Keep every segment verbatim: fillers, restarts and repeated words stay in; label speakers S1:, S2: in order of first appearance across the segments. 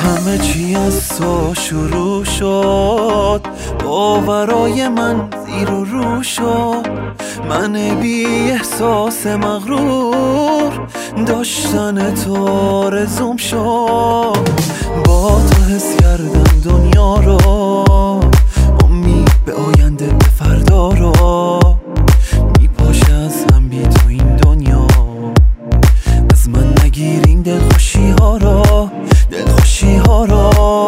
S1: همه چی از تو شروع شد، باورای من زیر و رو شد. من بی احساس مغرور داشتن تو آرزوم شد. با تو حس کردم دنیا رو، امید به آینده به فردا رو. میپاشه از هم بی تو این دنیا، از من نگیر این دلخوشی ها رو، دلخوشی ها رو.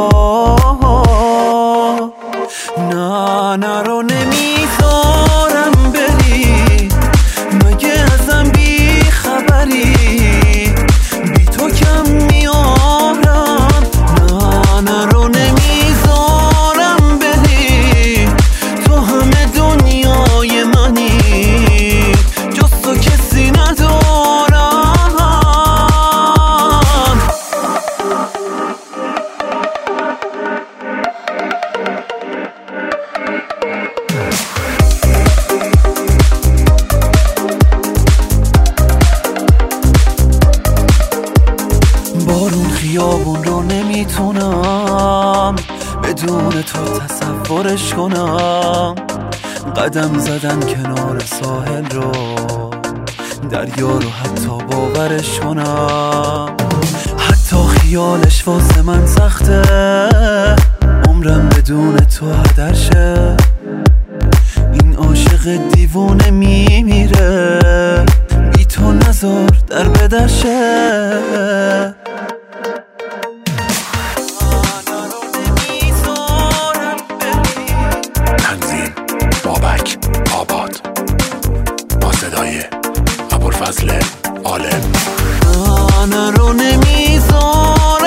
S1: نه نه رو نمیذارم بری، مگه ازم بی خبری؟ بی تو کم میارم. نه نه رو نمیذارم بری، تو همه دنیای منی، جز تو کسی ندارم. بارون خیابون رو نمیتونم بدون تو تصورش کنم. قدم زدن کنار ساحل رو، دریا رو حتی باورش کنم. حتی خیالش واسه من سخته، عمرم بدون تو هدر شه. این عاشق دیوونه میمیره، بی تو نزار در بدرشه.
S2: تنظیم بابک آباد، با صدای ابوالفضل عالم.
S1: نه نه رو نمیذارم